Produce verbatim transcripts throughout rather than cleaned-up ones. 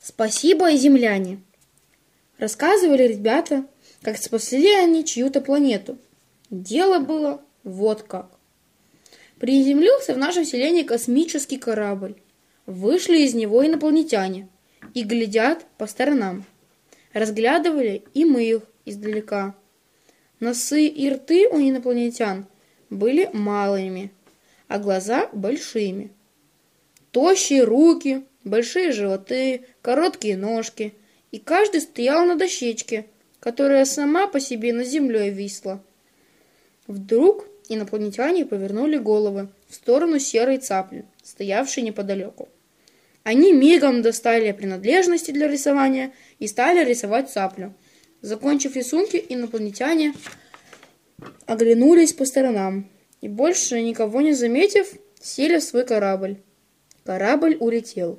Спасибо, земляне! Рассказывали ребята, как спасли они чью-то планету. Дело было вот как. Приземлился в нашем селении космический корабль. Вышли из него инопланетяне и глядят по сторонам. Разглядывали и мы их издалека. Носы и рты у инопланетян были малыми, а глаза большими. Тощие руки, большие животы, короткие ножки, и каждый стоял на дощечке, которая сама по себе над землей висла. Вдруг инопланетяне повернули головы в сторону серой цапли, стоявшей неподалеку. Они мигом достали принадлежности для рисования и стали рисовать цаплю. Закончив рисунки, инопланетяне оглянулись по сторонам и, больше никого не заметив, сели в свой корабль. Корабль улетел.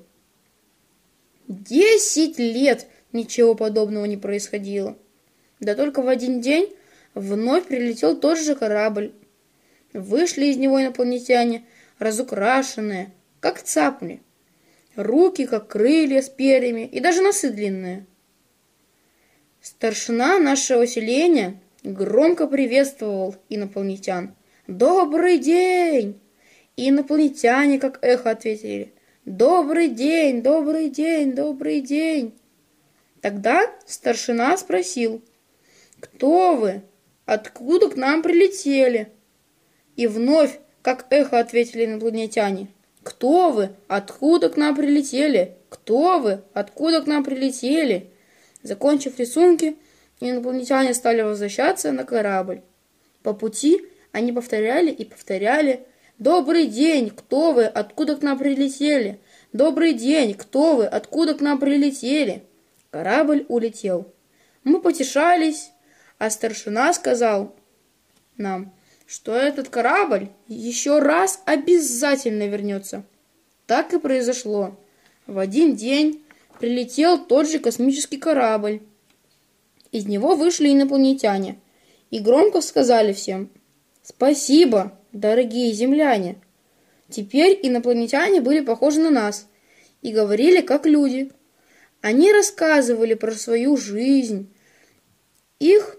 Десять лет ничего подобного не происходило. Да только в один день вновь прилетел тот же корабль. Вышли из него инопланетяне, разукрашенные, как цапли. Руки, как крылья с перьями, и даже носы длинные. Старшина нашего селения громко приветствовал инопланетян. «Добрый день!» И инопланетяне, как эхо, ответили: «Добрый день, добрый день, добрый день!» Тогда старшина спросил: «Кто вы? Откуда к нам прилетели?» И вновь, как эхо, ответили инопланетяне: «Кто вы? Откуда к нам прилетели? Кто вы? Откуда к нам прилетели?» Закончив рисунки, инопланетяне стали возвращаться на корабль. По пути они повторяли и повторяли: «Добрый день! Кто вы? Откуда к нам прилетели? Добрый день! Кто вы? Откуда к нам прилетели?» Корабль улетел. Мы потешались, а старшина сказал нам, что этот корабль еще раз обязательно вернется. Так и произошло. В один день прилетел тот же космический корабль. Из него вышли инопланетяне и громко сказали всем: «Спасибо, дорогие земляне!» Теперь инопланетяне были похожи на нас и говорили как люди. Они рассказывали про свою жизнь. Их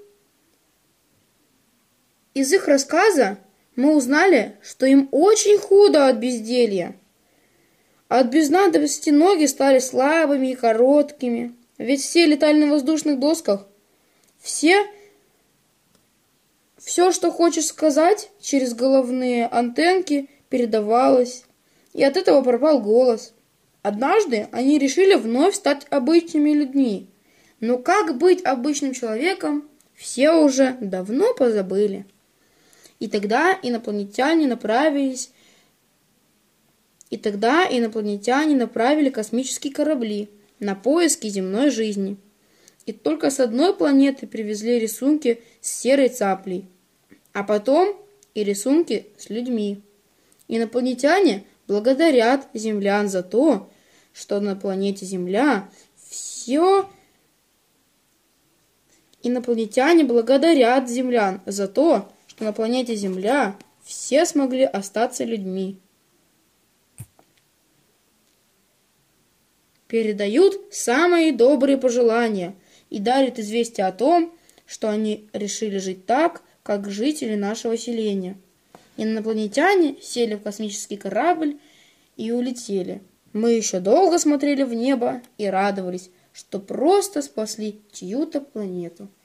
Из их рассказа мы узнали, что им очень худо от безделья. От безнадобности ноги стали слабыми и короткими, ведь все летали на воздушных досках. Все, все, что хочешь сказать, через головные антенки передавалось, и от этого пропал голос. Однажды они решили вновь стать обычными людьми, но как быть обычным человеком, все уже давно позабыли. И тогда инопланетяне направились, и тогда инопланетяне направили космические корабли на поиски земной жизни. И только с одной планеты привезли рисунки с серой цаплей, а потом и рисунки с людьми. Инопланетяне благодарят землян за то, что на планете Земля все... Инопланетяне благодарят землян за то, что на планете Земля все смогли остаться людьми. Передают самые добрые пожелания и дарят известие о том, что они решили жить так, как жители нашего селения. Инопланетяне сели в космический корабль и улетели. Мы еще долго смотрели в небо и радовались, что просто спасли чью-то планету.